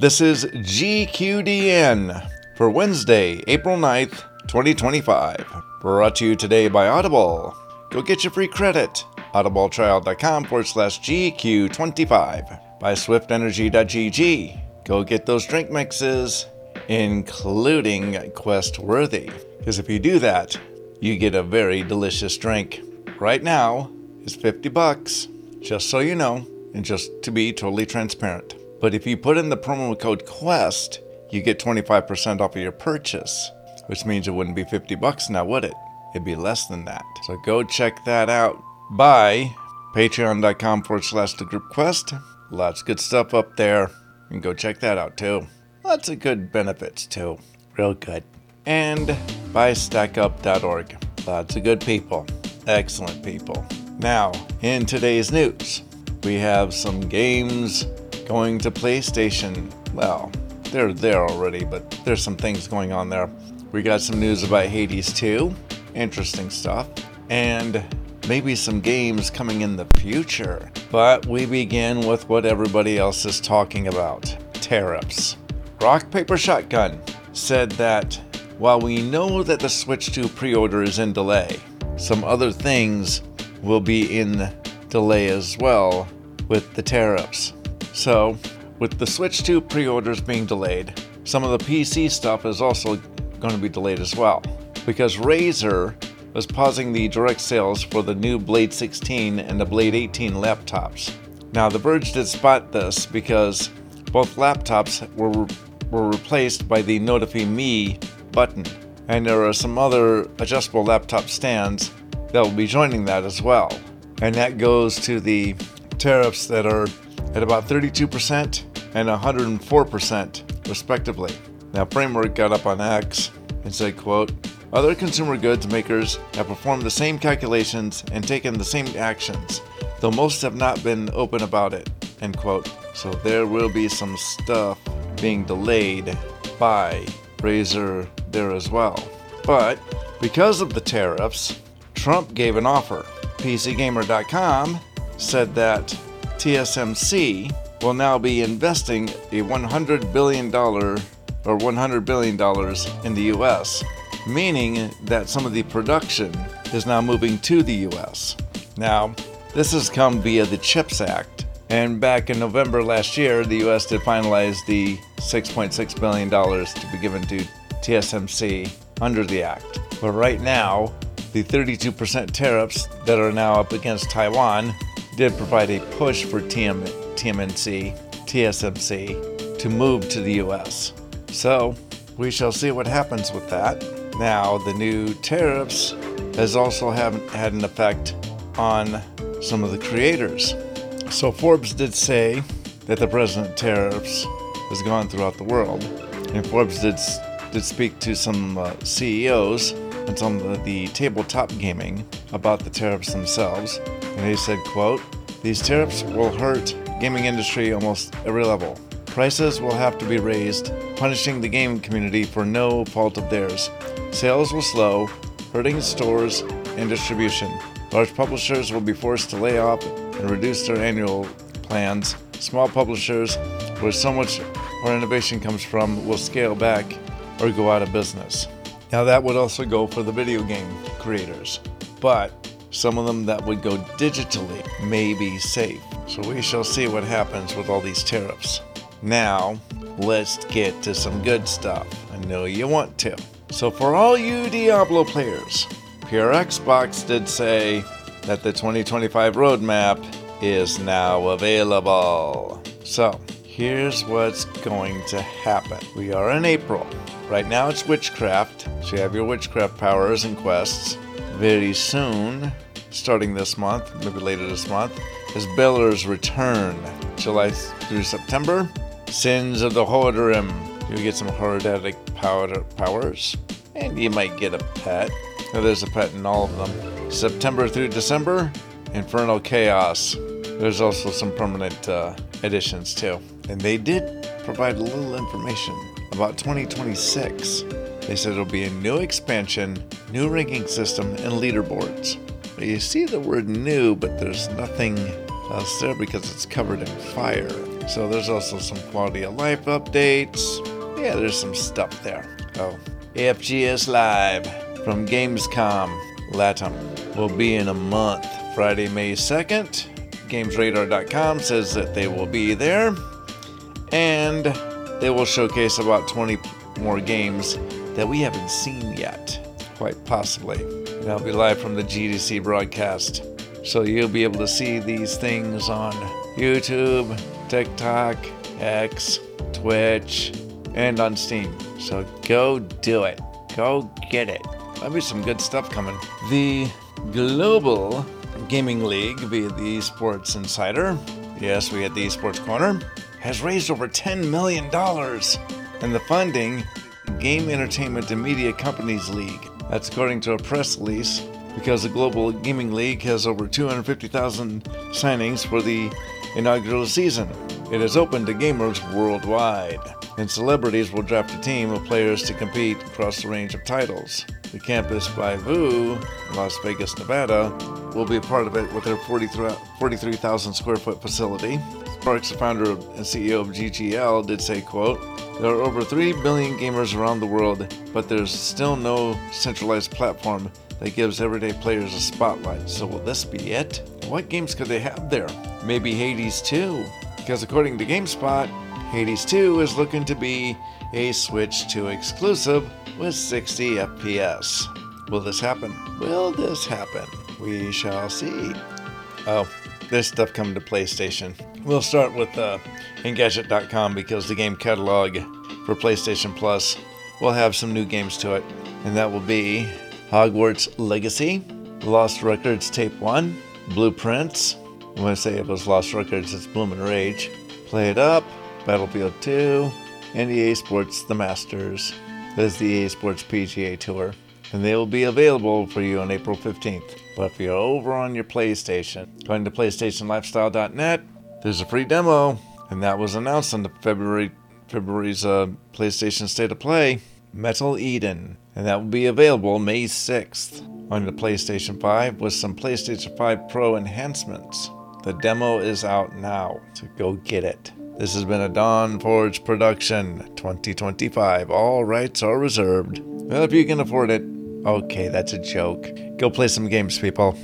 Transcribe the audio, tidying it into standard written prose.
This is GQDN for Wednesday, April 9th, 2025. Brought to you today by Audible. Go get your free credit. audibletrial.com/GQ25. By swiftenergy.gg. Go get those drink mixes, including Quest Worthy. Because if you do that, you get a very delicious drink. Right now is $50, just so you know, and just to be totally transparent. But if you put in the promo code QUEST, you get 25% off of your purchase, which means it wouldn't be $50 now, would it? It'd be less than that. So go check that out by patreon.com/thegroupquest. Lots of good stuff up there. You can go check that out too. Lots of good benefits too. Real good. And by stackup.org. Lots of good people. Excellent people. Now, in today's news, we have some games going to PlayStation. Well, they're there already, but there's some things going on there. We got some news about Hades 2. Interesting stuff. And maybe some games coming in the future. But we begin with what everybody else is talking about. Tariffs. Rock Paper Shotgun said that while we know that the Switch 2 pre-order is in delay, some other things will be in delay as well with the tariffs. So, with the Switch 2 pre-orders being delayed, some of the PC stuff is also going to be delayed as well. Because Razer was pausing the direct sales for the new Blade 16 and the Blade 18 laptops. Now, The Verge did spot this because both laptops were replaced by the Notify Me button. And there are some other adjustable laptop stands that will be joining that as well. And that goes to the tariffs that are at about 32% and 104% respectively. Now, Framework got up on X and said, quote, "Other consumer goods makers have performed the same calculations and taken the same actions, though most have not been open about it," end quote. So there will be some stuff being delayed by Razer there as well. But because of the tariffs, Trump gave an offer. PCGamer.com said that TSMC will now be investing a $100 billion in the US, meaning that some of the production is now moving to the US. Now, this has come via the CHIPS Act, and back in November last year, the US did finalize the $6.6 billion to be given to TSMC under the act. But right now, the 32% tariffs that are now up against Taiwan did provide a push for TSMC to move to the US. So, we shall see what happens with that. Now, the new tariffs has also had an effect on some of the creators. So Forbes did say that the present tariffs has gone throughout the world. And Forbes did speak to some CEOs and some of the tabletop gaming about the tariffs themselves. And they said, quote, "These tariffs will hurt gaming industry almost every level. Prices will have to be raised, punishing the gaming community for no fault of theirs. Sales will slow, hurting stores and distribution. Large publishers will be forced to lay off and reduce their annual plans. Small publishers, where so much our innovation comes from, will scale back or go out of business." Now that would also go for the video game creators, but some of them that would go digitally may be safe. So we shall see what happens with all these tariffs. Now, let's get to some good stuff. I know you want to. So for all you Diablo players, Pure Xbox did say that the 2025 roadmap is now available. So, here's what's going to happen. We are in April. Right now it's Witchcraft, so you have your Witchcraft powers and quests. Very soon, starting this month, maybe later this month, is Beller's Return. July through September, Sins of the Hoarderim. You'll get some Hoardic powers, and you might get a pet. Now, there's a pet in all of them. September through December, Infernal Chaos. There's also some permanent additions too. And they did provide a little information about 2026. They said it'll be a new expansion, new ranking system, and leaderboards. But you see the word new, but there's nothing else there because it's covered in fire. So there's also some quality of life updates. Yeah, there's some stuff there. Oh, AFGS Live from Gamescom Latam will be in a month, Friday, May 2nd. GamesRadar.com says that they will be there, and they will showcase about 20 more games that we haven't seen yet, quite possibly. And I'll be live from the GDC broadcast, so you'll be able to see these things on YouTube, TikTok, X, Twitch, and on Steam. So go do it. Go get it. Might be some good stuff coming. The Global Gaming League via the Esports Insider, yes, we had the Esports Corner, has raised over $10 million. And the funding, Game Entertainment and Media Companies League. That's according to a press release, because the Global Gaming League has over 250,000 signings for the inaugural season. It is open to gamers worldwide, and celebrities will draft a team of players to compete across the range of titles. The campus by VOO in Las Vegas, Nevada, will be a part of it with their 43,000 square foot facility. Sparks, the founder and CEO of GGL, did say, quote, "There are over 3 billion gamers around the world, but there's still no centralized platform that gives everyday players a spotlight. So will this be it? What games could they have there? Maybe Hades 2? Because according to GameSpot, Hades 2 is looking to be a Switch 2 exclusive with 60 FPS. Will this happen? Will this happen? We shall see." Oh, there's stuff coming to PlayStation. We'll start with Engadget.com, because the game catalog for PlayStation Plus will have some new games to it. And that will be Hogwarts Legacy, Lost Records Tape 1, Blueprints. When I say it was Lost Records, it's Bloomin' Rage. Play It Up, Battlefield 2, and EA Sports The Masters. That's the EA Sports PGA Tour. And they will be available for you on April 15th. But if you're over on your PlayStation, going to PlayStationLifestyle.net, there's a free demo. And that was announced on the February's PlayStation State of Play, Metal Eden. And that will be available May 6th on the PlayStation 5 with some PlayStation 5 Pro enhancements. The demo is out now, so go get it. This has been a Dawn Forge production, 2025. All rights are reserved. Well, if you can afford it, okay, that's a joke. Go play some games, people.